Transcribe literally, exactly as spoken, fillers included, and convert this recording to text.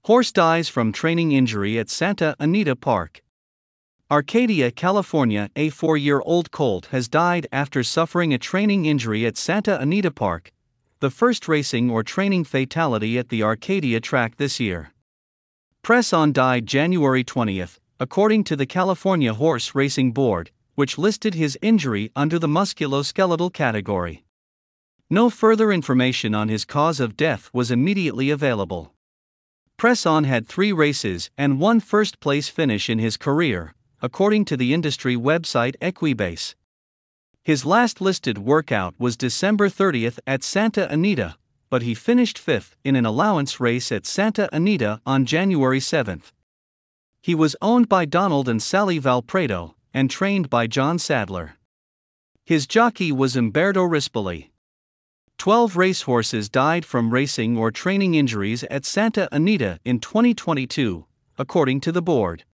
Horse dies from training injury at Santa Anita Park. Arcadia, California. A four-year-old colt has died after suffering a training injury at Santa Anita Park, the first racing or training fatality at the Arcadia track this year. Press-on died January twentieth, according to the California Horse Racing Board, which listed his injury under the musculoskeletal category. No further information on his cause of death was immediately available. Press-on had three races and one first-place finish in his career, according to the industry website Equibase. His last listed workout was December thirtieth at Santa Anita, but he finished fifth in an allowance race at Santa Anita on January seventh. He was owned by Donald and Sally Valprado and trained by John Sadler. His jockey was Umberto Rispoli. Twelve racehorses died from racing or training injuries at Santa Anita in twenty twenty-two, according to the board.